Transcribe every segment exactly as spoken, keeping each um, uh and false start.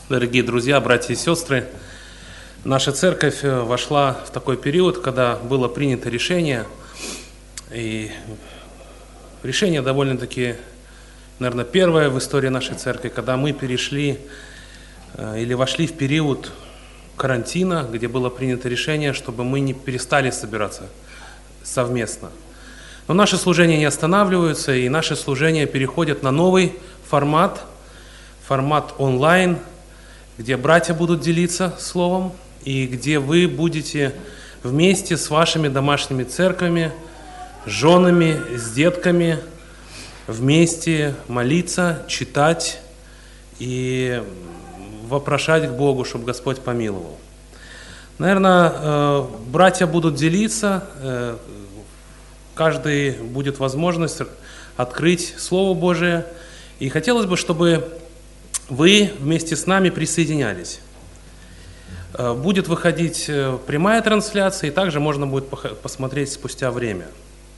Дорогие друзья, братья и сестры, наша церковь вошла в такой период, когда было принято решение, и решение довольно-таки, наверное, первое в истории нашей церкви, когда мы перешли или вошли в период карантина, где было принято решение, чтобы мы не перестали собираться совместно. Но наши служения не останавливаются, и наши служения переходят на новый формат, формат онлайн, где братья будут делиться словом, и где вы будете вместе с вашими домашними церквями, с женами, с детками, вместе молиться, читать и вопрошать к Богу, чтобы Господь помиловал. Наверное, братья будут делиться, каждый будет возможность открыть Слово Божие, и хотелось бы, чтобы вы вместе с нами присоединялись. Будет выходить прямая трансляция, и также можно будет посмотреть спустя время.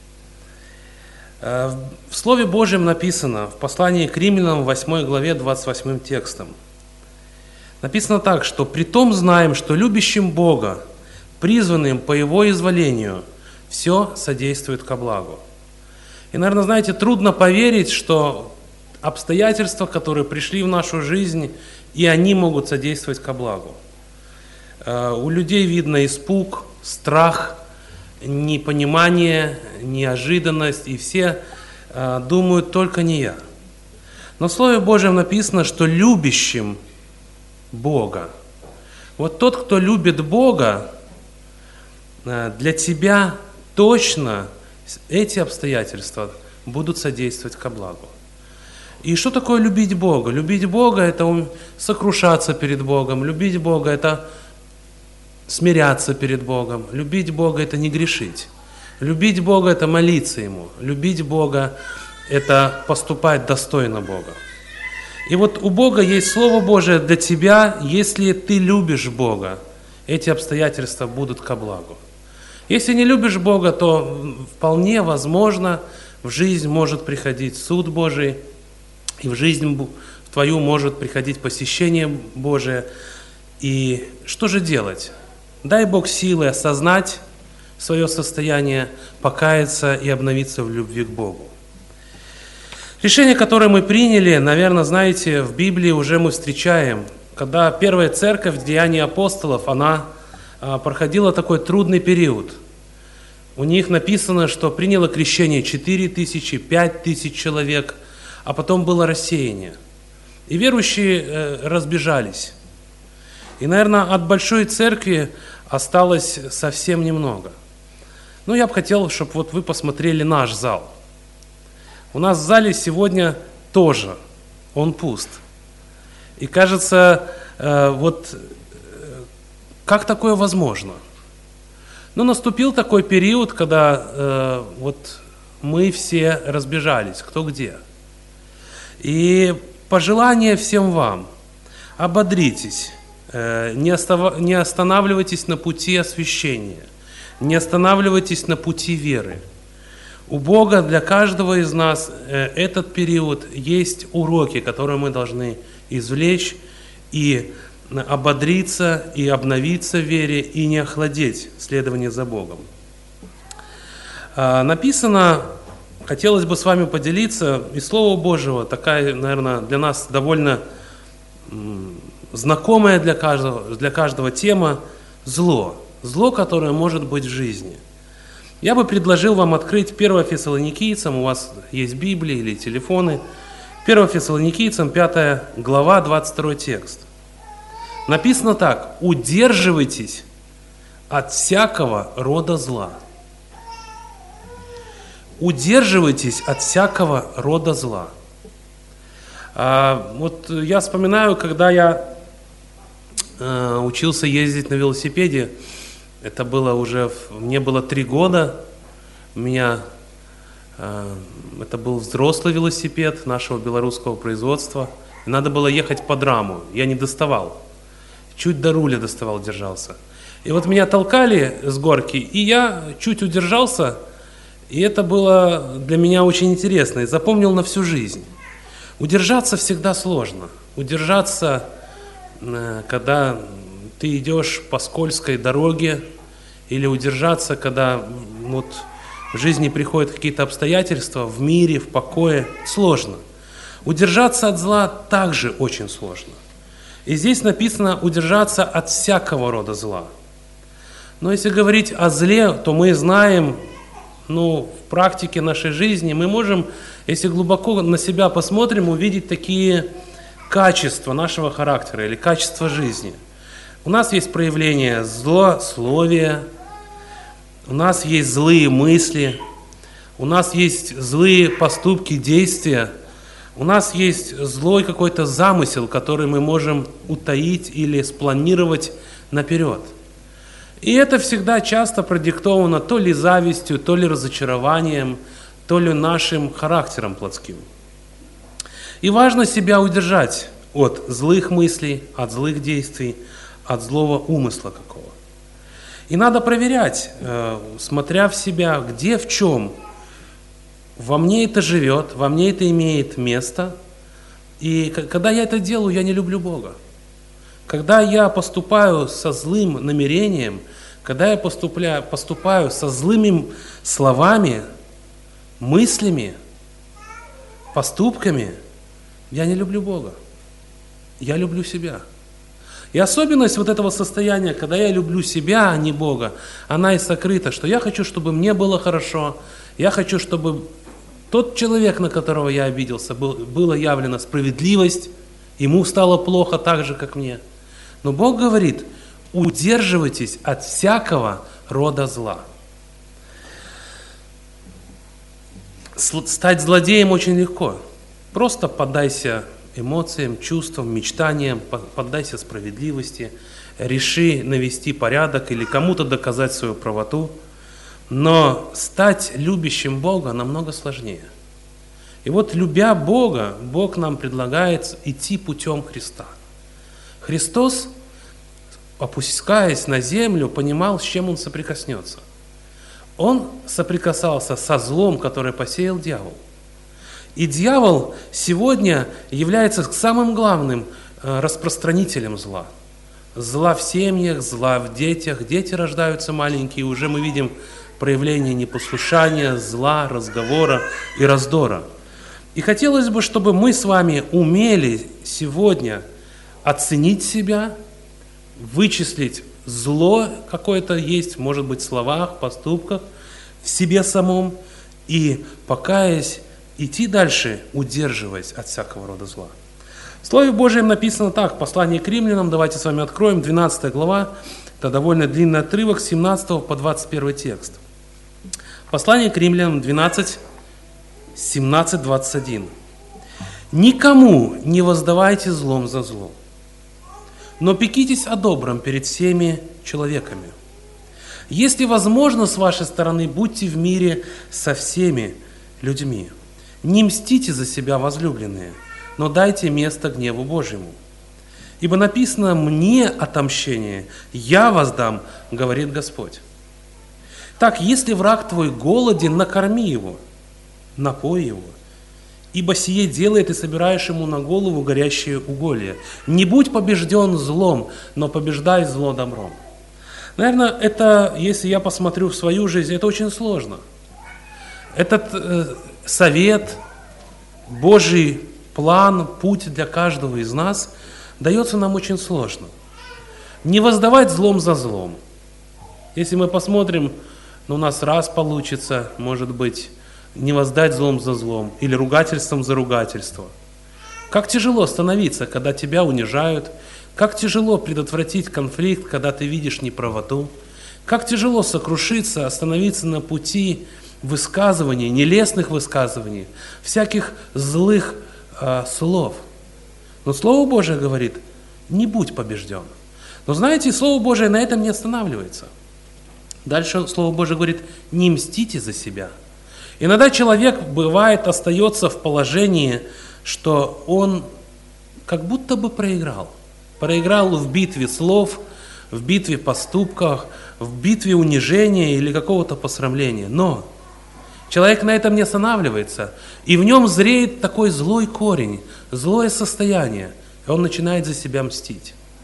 В Слове Божьем написано, в послании к Римлянам, восьмой главе, двадцать восьмым текстом. Написано так, что «Притом знаем, что любящим Бога, призванным по Его изволению, все содействует ко благу». И, наверное, знаете, трудно поверить, что обстоятельства, которые пришли в нашу жизнь, и они могут содействовать ко благу. У людей видно испуг, страх, непонимание, неожиданность, и все думают, только не я. Но в Слове Божьем написано, что любящим Бога. Вот тот, кто любит Бога, для тебя точно эти обстоятельства будут содействовать ко благу. И что такое любить Бога? Любить Бога – это сокрушаться перед Богом. Любить Бога – это смиряться перед Богом. Любить Бога – это не грешить. Любить Бога – это молиться Ему. Любить Бога – это поступать достойно Бога. И вот у Бога есть Слово Божие для тебя. Если ты любишь Бога, эти обстоятельства будут ко благу. Если не любишь Бога, то вполне возможно, в жизнь может приходить суд Божий, и в жизнь в твою может приходить посещение Божие. И что же делать? Дай Бог силы осознать свое состояние, покаяться и обновиться в любви к Богу. Решение, которое мы приняли, наверное, знаете, в Библии уже мы встречаем, когда первая церковь, Деяния апостолов, она проходила такой трудный период. У них написано, что приняло крещение четыре тысячи, пять тысяч человек, а потом было рассеяние. И верующие разбежались. И, наверное, от большой церкви осталось совсем немного. Но я бы хотел, чтобы вот вы посмотрели наш зал. У нас в зале сегодня тоже, он пуст. И кажется, вот как такое возможно? Но наступил такой период, когда вот мы все разбежались, кто где. И пожелание всем вам: ободритесь, не останавливайтесь на пути освящения, не останавливайтесь на пути веры. У Бога для каждого из нас этот период есть уроки, которые мы должны извлечь и ободриться, и обновиться в вере, и не охладеть следование за Богом. Написано, хотелось бы с вами поделиться, из Слова Божьего, такая, наверное, для нас довольно знакомая для каждого, для каждого тема – зло. Зло, которое может быть в жизни. Я бы предложил вам открыть первое Фессалоникийцам, у вас есть Библия или телефоны, первое Фессалоникийцам, пятая глава, двадцать второй текст. Написано так: «Удерживайтесь от всякого рода зла». Удерживайтесь от всякого рода зла. А, вот я вспоминаю, когда я а, учился ездить на велосипеде, это было уже, мне было три года, у меня, а, это был взрослый велосипед нашего белорусского производства, и надо было ехать под раму, я не доставал, чуть до руля доставал, держался. И вот меня толкали с горки, и я чуть удержался, и это было для меня очень интересно, и запомнил на всю жизнь. Удержаться всегда сложно. Удержаться когда ты идешь по скользкой дороге, или удержаться, когда вот в жизни приходят какие-то обстоятельства, в мире, в покое, сложно. Удержаться от зла также очень сложно. И здесь написано удержаться от всякого рода зла. Но если говорить о зле, то мы знаем, ну, в практике нашей жизни, мы можем, если глубоко на себя посмотрим, увидеть такие качества нашего характера или качества жизни. У нас есть проявление злословия, у нас есть злые мысли, у нас есть злые поступки, действия, у нас есть злой какой-то замысел, который мы можем утаить или спланировать наперед. И это всегда часто продиктовано то ли завистью, то ли разочарованием, то ли нашим характером плотским. И важно себя удержать от злых мыслей, от злых действий, от злого умысла какого. И надо проверять, э, смотря в себя, где, в чем во мне это живет, во мне это имеет место. И к- когда я это делаю, я не люблю Бога. Когда я поступаю со злым намерением, когда я поступля, поступаю со злыми словами, мыслями, поступками, я не люблю Бога. Я люблю себя. И особенность вот этого состояния, когда я люблю себя, а не Бога, она и сокрыта, что я хочу, чтобы мне было хорошо, я хочу, чтобы тот человек, на которого я обиделся, был, была явлена справедливость, ему стало плохо так же, как мне. Но Бог говорит, удерживайтесь от всякого рода зла. Стать злодеем очень легко. Просто поддайся эмоциям, чувствам, мечтаниям, поддайся справедливости, реши навести порядок или кому-то доказать свою правоту. Но стать любящим Бога намного сложнее. И вот, любя Бога, Бог нам предлагает идти путем Христа. Христос, опускаясь на землю, понимал, с чем Он соприкоснется. Он соприкасался со злом, которое посеял дьявол. И дьявол сегодня является самым главным распространителем зла. Зла в семьях, зла в детях. Дети рождаются маленькие, уже мы видим проявление непослушания, зла, разговора и раздора. И хотелось бы, чтобы мы с вами умели сегодня оценить себя, вычислить зло какое-то есть, может быть, в словах, поступках, в себе самом, и, покаясь, идти дальше, удерживаясь от всякого рода зла. В Слове Божьем написано так, в послании к римлянам, давайте с вами откроем, двенадцатая глава, это довольно длинный отрывок, с семнадцатого по двадцать первый текст. Послание к римлянам двенадцать, семнадцать, двадцать один. «Никому не воздавайте злом за зло, но пекитесь о добром перед всеми человеками. Если возможно, с вашей стороны, будьте в мире со всеми людьми. Не мстите за себя, возлюбленные, но дайте место гневу Божьему. Ибо написано: «Мне отомщение, я воздам, говорит Господь». Так, если враг твой голоден, накорми его, напой его, ибо сие делает и собираешь ему на голову горящие уголья. Не будь побежден злом, но побеждай зло добром». Наверное, это, если я посмотрю в свою жизнь, это очень сложно. Этот э, совет, Божий план, путь для каждого из нас дается нам очень сложно. Не воздавать злом за злом. Если мы посмотрим, ну, у нас раз получится, может быть, не воздать злом за злом или ругательством за ругательство. Как тяжело остановиться, когда тебя унижают. Как тяжело предотвратить конфликт, когда ты видишь неправоту. Как тяжело сокрушиться, остановиться на пути высказываний, нелестных высказываний, всяких злых э, слов. Но Слово Божие говорит: не будь побежден. Но знаете, Слово Божие на этом не останавливается. Дальше Слово Божие говорит: не мстите за себя. Иногда человек, бывает, остается в положении, что он как будто бы проиграл. Проиграл в битве слов, в битве поступков, в битве унижения или какого-то посрамления. Но человек на этом не останавливается, и в нем зреет такой злой корень, злое состояние, и он начинает за себя мстить.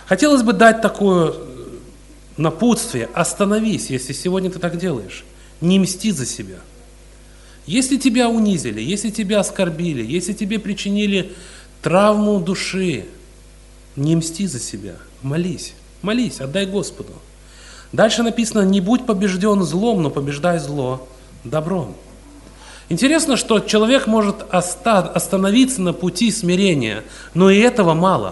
Хотелось бы дать такое напутствие: остановись, если сегодня ты так делаешь. Не мсти за себя. Если тебя унизили, если тебя оскорбили, если тебе причинили травму души, не мсти за себя. Молись, молись, отдай Господу. Дальше написано: не будь побежден злом, но побеждай зло добром. Интересно, что человек может остановиться на пути смирения, но и этого мало.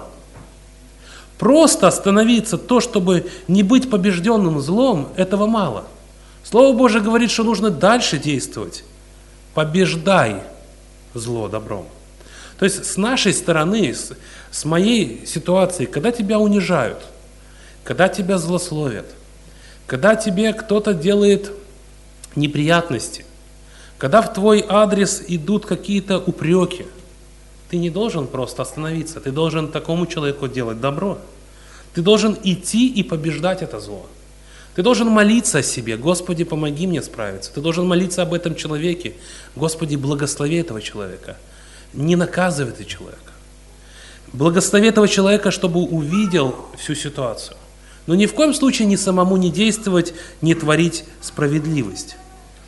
Просто остановиться, то, чтобы не быть побежденным злом, этого мало. Слово Божие говорит, что нужно дальше действовать. Побеждай зло добром. То есть с нашей стороны, с, с моей ситуации, когда тебя унижают, когда тебя злословят, когда тебе кто-то делает неприятности, когда в твой адрес идут какие-то упреки, ты не должен просто остановиться, ты должен такому человеку делать добро. Ты должен идти и побеждать это зло. Ты должен молиться о себе: Господи, помоги мне справиться. Ты должен молиться об этом человеке: Господи, благослови этого человека. Не наказывай этого человека. Благослови этого человека, чтобы увидел всю ситуацию. Но ни в коем случае ни самому не действовать, не творить справедливость.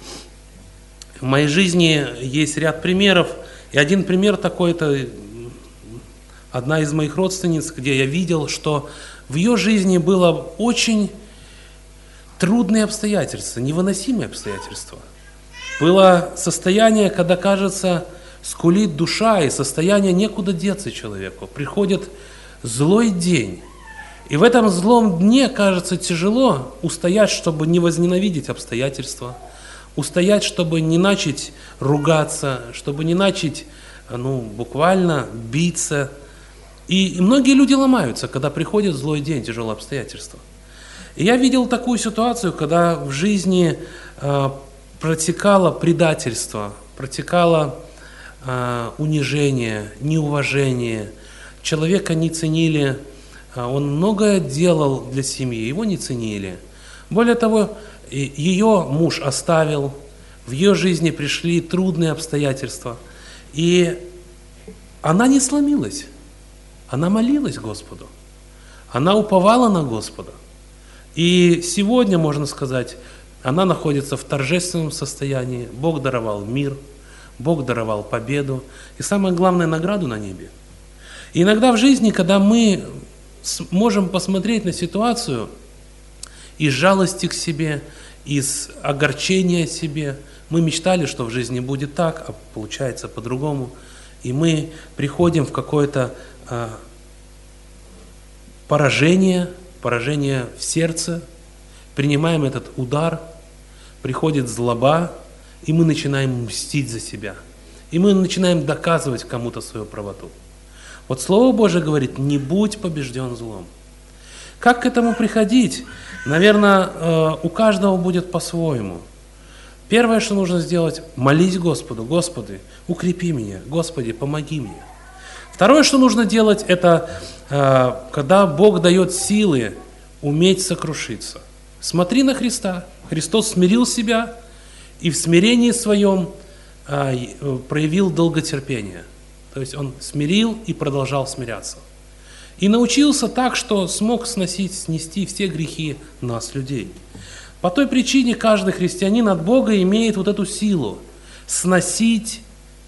В моей жизни есть ряд примеров. И один пример такой, это одна из моих родственниц, где я видел, что в ее жизни было очень трудные обстоятельства, невыносимые обстоятельства. Было состояние, когда, кажется, скулит душа, и состояние некуда деться человеку. Приходит злой день. И в этом злом дне, кажется, тяжело устоять, чтобы не возненавидеть обстоятельства, устоять, чтобы не начать ругаться, чтобы не начать, ну, буквально биться. И, и многие люди ломаются, когда приходит злой день, тяжелые обстоятельства. И я видел такую ситуацию, когда в жизни э, протекало предательство, протекало э, унижение, неуважение. Человека не ценили, э, он многое делал для семьи, его не ценили. Более того, ее муж оставил, в ее жизни пришли трудные обстоятельства. И она не сломилась, она молилась Господу, она уповала на Господа. И сегодня, можно сказать, она находится в торжественном состоянии. Бог даровал мир, Бог даровал победу и, самое главное, награду на небе. И иногда в жизни, когда мы можем посмотреть на ситуацию из жалости к себе, из огорчения себе, мы мечтали, что в жизни будет так, а получается по-другому, и мы приходим в какое-то а, поражение, поражение в сердце, принимаем этот удар, приходит злоба, и мы начинаем мстить за себя. И мы начинаем доказывать кому-то свою правоту. Вот Слово Божие говорит: не будь побежден злом. Как к этому приходить? Наверное, у каждого будет по-своему. Первое, что нужно сделать: молись Господу: Господи, укрепи меня, Господи, помоги мне. Второе, что нужно делать, это когда Бог дает силы, уметь сокрушиться. Смотри на Христа. Христос смирил себя и в смирении своем проявил долготерпение. То есть Он смирил и продолжал смиряться. И научился так, что смог сносить, снести все грехи нас, людей. По той причине каждый христианин от Бога имеет вот эту силу сносить,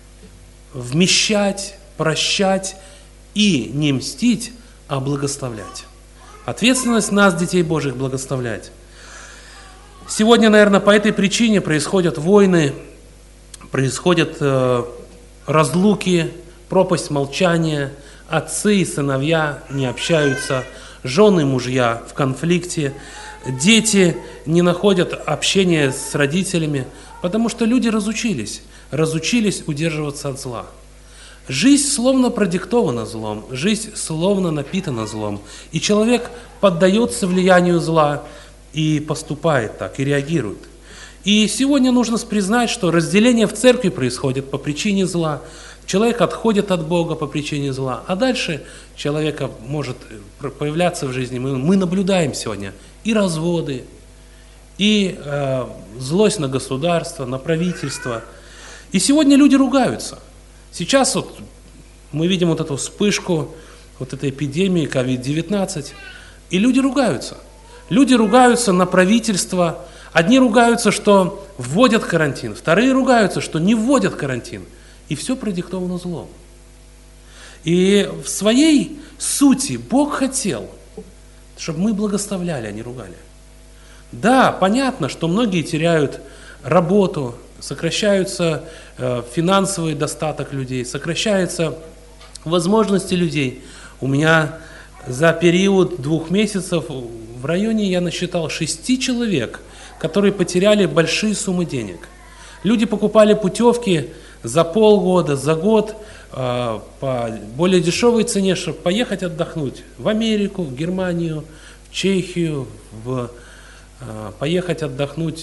вмещать, прощать и не мстить, а благословлять. Ответственность нас, детей Божьих, благословлять. Сегодня, наверное, по этой причине происходят войны, происходят э, разлуки, пропасть молчания, отцы и сыновья не общаются, жены и мужья в конфликте, дети не находят общения с родителями, потому что люди разучились, разучились удерживаться от зла. Жизнь словно продиктована злом, жизнь словно напитана злом, и человек поддается влиянию зла и поступает так, и реагирует. И сегодня нужно признать, что разделение в церкви происходит по причине зла, человек отходит от Бога по причине зла, а дальше человека может появляться в жизни, мы, мы наблюдаем сегодня и разводы, и э, злость на государство, на правительство. И сегодня люди ругаются. Сейчас вот мы видим вот эту вспышку вот этой эпидемии ковид девятнадцать, и люди ругаются. Люди ругаются на правительство. Одни ругаются, что вводят карантин, вторые ругаются, что не вводят карантин. И все продиктовано злом. И в своей сути Бог хотел, чтобы мы благословляли, а не ругали. Да, понятно, что многие теряют работу, сокращаются э, финансовый достаток людей, сокращаются возможности людей. У меня за период двух месяцев в районе я насчитал шести человек, которые потеряли большие суммы денег. Люди покупали путевки за полгода, за год э, по более дешевой цене, чтобы поехать отдохнуть в Америку, в Германию, в Чехию, в, э, поехать отдохнуть.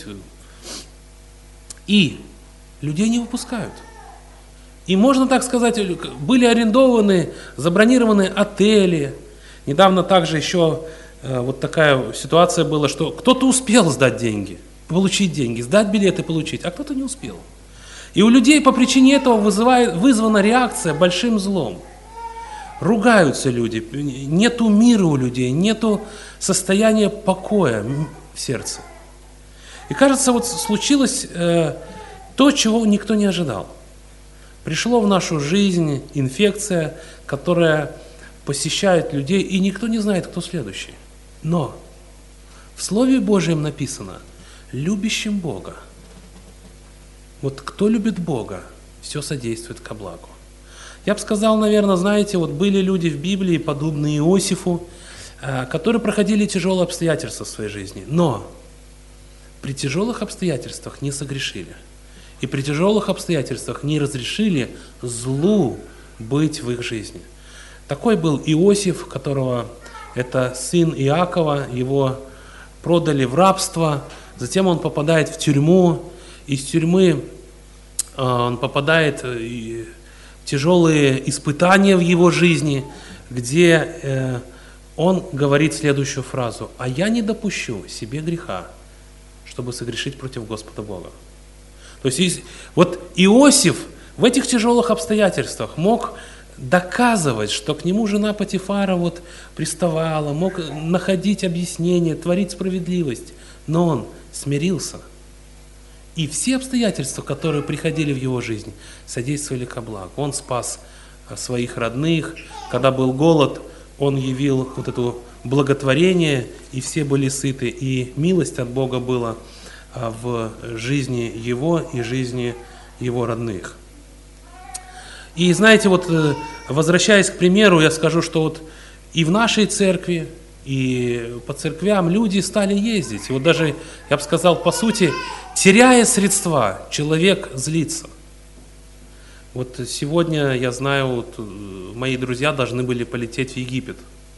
И людей не выпускают. И можно так сказать, были арендованы, забронированы отели. Недавно также еще э, вот такая ситуация была, что кто-то успел сдать деньги, получить деньги, сдать билеты, получить, а кто-то не успел. И у людей по причине этого вызывает, вызвана реакция большим злом. Ругаются люди, нету мира у людей, нету состояния покоя в сердце. И кажется, вот случилось э, то, чего никто не ожидал. Пришло в нашу жизнь инфекция, которая посещает людей, и никто не знает, кто следующий. Но в Слове Божьем написано «любящим Бога». Вот кто любит Бога, все содействует ко благу. Я бы сказал, наверное, знаете, вот были люди в Библии, подобные Иосифу, которые проходили тяжелые обстоятельства в своей жизни, но при тяжелых обстоятельствах не согрешили. И при тяжелых обстоятельствах не разрешили злу быть в их жизни. Такой был Иосиф, которого это сын Иакова, его продали в рабство, затем он попадает в тюрьму, из тюрьмы он попадает в тяжелые испытания в его жизни, где он говорит следующую фразу: «А я не допущу себе греха, чтобы согрешить против Господа Бога». То есть вот Иосиф в этих тяжелых обстоятельствах мог доказывать, что к нему жена Потифара вот приставала, мог находить объяснение, творить справедливость, но он смирился. И все обстоятельства, которые приходили в его жизнь, содействовали ко благу. Он спас своих родных, когда был голод, он явил вот это благотворение, и все были сыты, и милость от Бога была в жизни его и жизни его родных. И знаете, вот возвращаясь к примеру, я скажу, что вот и в нашей церкви, и по церквям люди стали ездить. И вот даже, я бы сказал, по сути, теряя средства, человек злится. Вот сегодня, я знаю, вот мои друзья должны были полететь в Египет.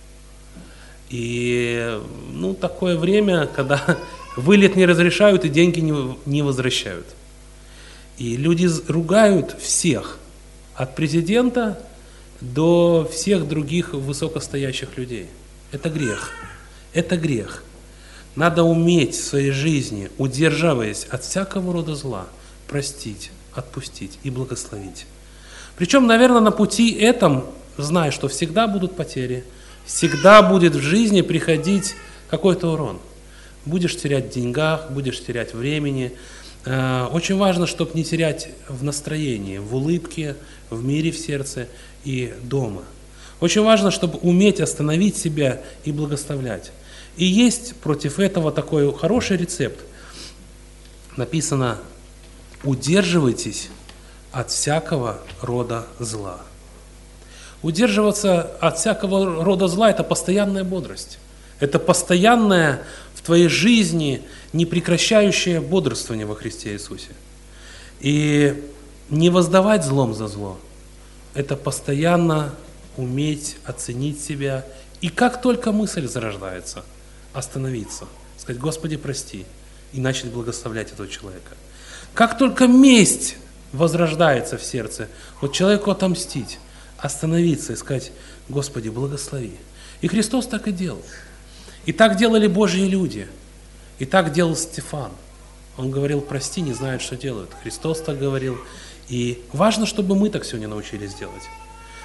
И ну, такое время, когда вылет не разрешают и деньги не, не возвращают. И люди ругают всех, от президента до всех других высокостоящих людей. Это грех. Это грех. Надо уметь в своей жизни, удерживаясь от всякого рода зла, простить, отпустить и благословить. Причем, наверное, на пути этом, зная, что всегда будут потери, всегда будет в жизни приходить какой-то урон. Будешь терять в деньгах, будешь терять в времени. Очень важно, чтобы не терять в настроении, в улыбке, в мире в сердце и дома. Очень важно, чтобы уметь остановить себя и благословлять. И есть против этого такой хороший рецепт. Написано: удерживайтесь от всякого рода зла. Удерживаться от всякого рода зла – это постоянная бодрость. Это постоянное в твоей жизни непрекращающее бодрствование во Христе Иисусе. И не воздавать злом за зло – это постоянно уметь оценить себя. И как только мысль зарождается, остановиться, сказать: Господи, прости, и начать благословлять этого человека. Как только месть возрождается в сердце, вот человеку отомстить, остановиться и сказать: Господи, благослови. И Христос так и делал. И так делали Божьи люди. И так делал Стефан. Он говорил: прости, не знают, что делают. Христос так говорил. И важно, чтобы мы так сегодня научились делать.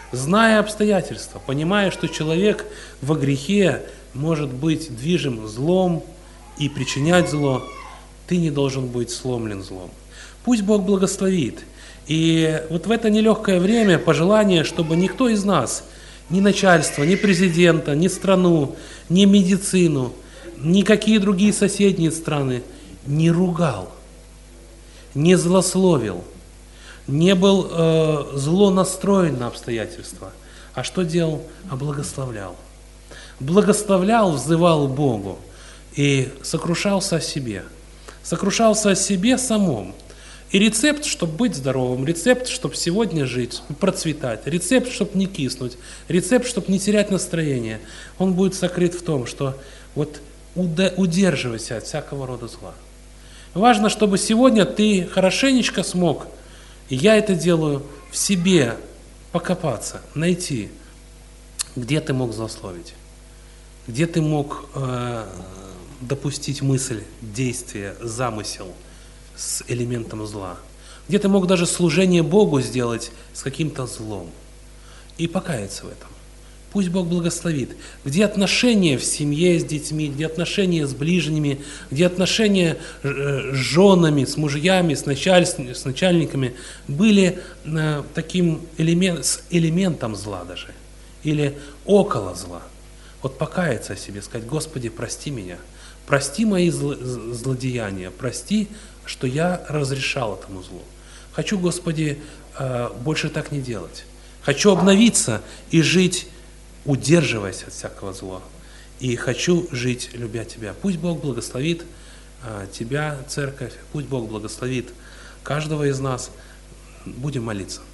зная обстоятельства, понимая, что человек во грехе может быть движим злом и причинять зло, ты не должен быть сломлен злом. Пусть Бог благословит. И вот в это нелегкое время пожелание, чтобы никто из нас, ни начальство, ни президента, ни страну, ни медицину, никакие другие соседние страны не ругал, не злословил, не был э, зло настроен на обстоятельства. А что делал? А благословлял. Благословлял, взывал к Богу и сокрушался о себе. Сокрушался о себе самом. И рецепт, чтобы быть здоровым, рецепт, чтобы сегодня жить, процветать, рецепт, чтобы не киснуть, рецепт, чтобы не терять настроение, он будет сокрыт в том, что вот удерживайся от всякого рода зла. Важно, чтобы сегодня ты хорошенечко смог, и я это делаю, в себе покопаться, найти, где ты мог злословить, где ты мог э, допустить мысль, действие, замысел с элементом зла, где ты мог даже служение Богу сделать с каким-то злом, и покаяться в этом. Пусть Бог благословит. Где отношения в семье с детьми, где отношения с ближними, где отношения с женами, с мужьями, с, с начальниками были э, таким элемент, с элементом зла даже, или около зла. Вот покаяться о себе, сказать: Господи, прости меня, прости мои зл, злодеяния, прости, что я разрешал этому злу. Хочу, Господи, э, больше так не делать. Хочу обновиться и жить, удерживаясь от всякого зла. И хочу жить, любя Тебя. Пусть Бог благословит а, Тебя, Церковь, пусть Бог благословит каждого из нас. Будем молиться.